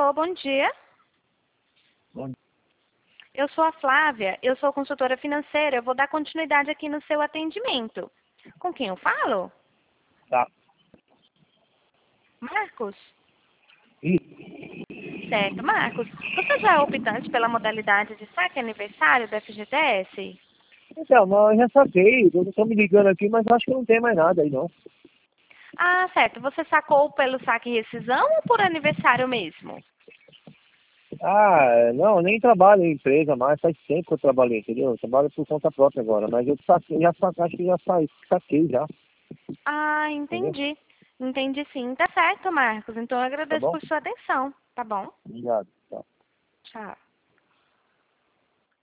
Alô, bom dia. Bom, Eu sou a Flávia, eu sou consultora financeira. Eu vou dar continuidade aqui no seu atendimento. Com quem eu falo? tá. Marcos? E, Certo, Marcos. Você já é optante pela modalidade de saque aniversário do FGTS? então, mas eu já saquei. Eu tô me ligando aqui, mas acho que não tem mais nada aí, não. Ah, certo. Você sacou pelo saque e rescisão ou por aniversário mesmo? Ah, não, nem trabalho em empresa mais. Faz tempo que eu trabalhei, entendeu? Eu trabalho por conta própria agora. Mas eu saquei, acho que já saquei já. Ah, Entendeu? entendi. Entendi sim. Tá certo, Marcos. Então eu Tá agradeço bom? por sua atenção. Tá bom? Obrigado. Tá. Tchau.